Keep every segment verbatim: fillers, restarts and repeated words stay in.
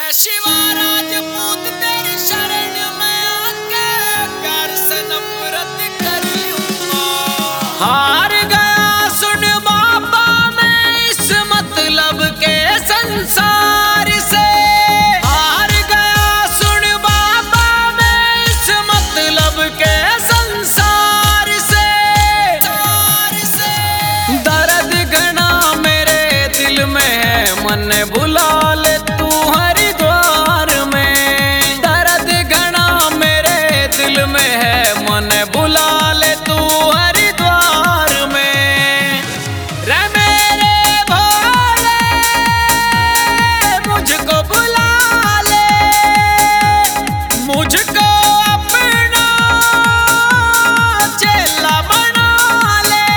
शिवा राजपूत तेरी शरण में आके प्यार से नफरत कर लूंगा। हार गया सुन बाबा मैं इस मतलब के संसार से। हार गया सुन बाबा मैं इस मतलब के संसार से। दर्द घना मेरे दिल में है मन बुला ले तू हरिद्वार में। दर्द घना मेरे दिल में है मन बुला ले तू हरिद्वार में। रे मेरे भोले मुझको बुला ले, मुझको अपना चेला बना ले।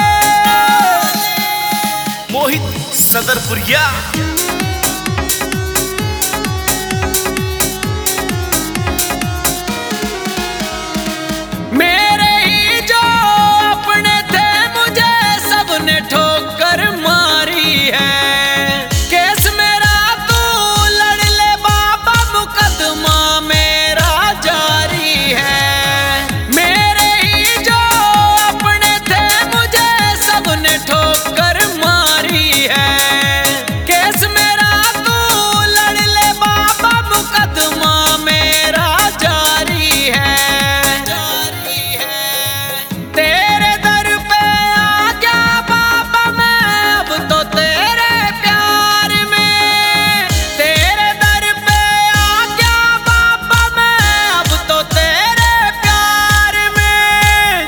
मोहित सदरपुरिया। मेरे ही जो अपने थे मुझे सबने ठोकर मारी है। केस मेरा तू लड़ ले बाबा मुकदमा मेरा जारी है। मेरे ही जो अपने थे मुझे सबने ठोकर मारी है। केस मेरा तू लड़ ले बाबा मुकदमा मेरा जारी है। तेरे दर पे आ गया बाबा मैं अब तो तेरे प्यार में। तेरे दर पे आ गया बाबा मैं अब तो तेरे प्यार में।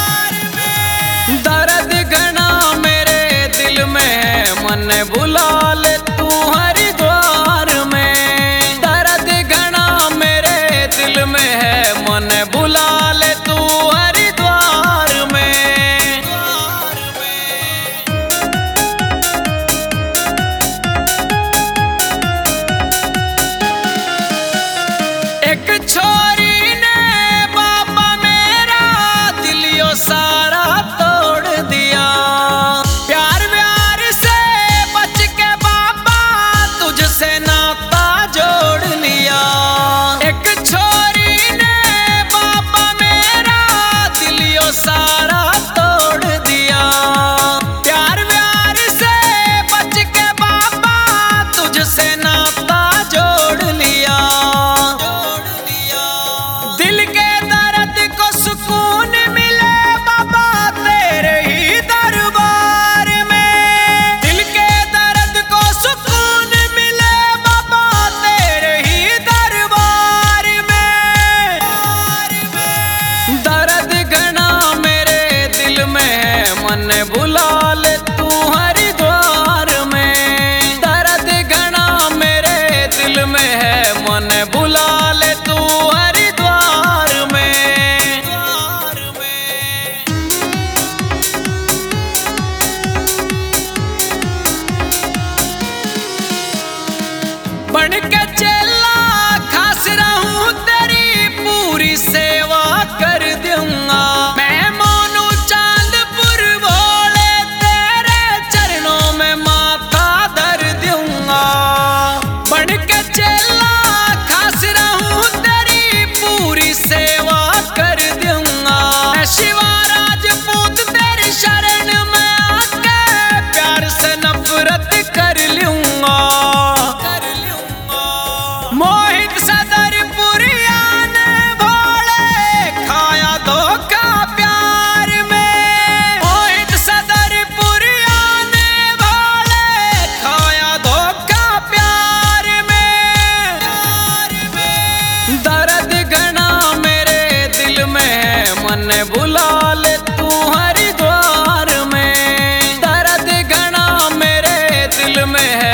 दर्द घना मेरे दिल में है मन बुला ले तू हरिद्वार में। दर्द घना मेरे दिल में है मन बुला ले तू हरिद्वार में। एक छोरी ने बाबा मेरा दिलियो सारा तोड़ दिया। प्यार व्यार से बच के बाबा तुझसे नाता जोड़ लिया। एक छोरी ने बाबा मेरा दिलियो सारा तोड़ दिया। प्यार व्यार से बच के बाबा तुझसे नाता जोड़ लिया। दिल के दर्द को सुकून मिले बाबा तेरे ही दरबार में। दिल के दर्द को सुकून मिले बाबा तेरे ही दरबार में। दर्द घना मेरे दिल में है मन बुला ले तू हरिद्वार में। दर्द घना मेरे दिल में है मन बुला ले तू हरिद्वार में। बन के चेला खास रहूं तेरी पूरी सेवा कर दूंगा। मैं मोनू चांदपुर भोले तेरे चरणों में माथा धर दूंगा। बन के चेला खास रहूं तेरी पूरी सेवा कर दूंगा। मैं शिवा राजपूत तेरी शरण में आके प्यार से नफरत कर लूंगा। मोहित सदरपुरिया ने भोले खाया धोखा प्यार में। मोहित सदरपुरिया ने भोले खाया धोखा प्यार में। दर्द घना मेरे दिल में है मन बुला ले तू हरिद्वार में। दर्द घना मेरे दिल में है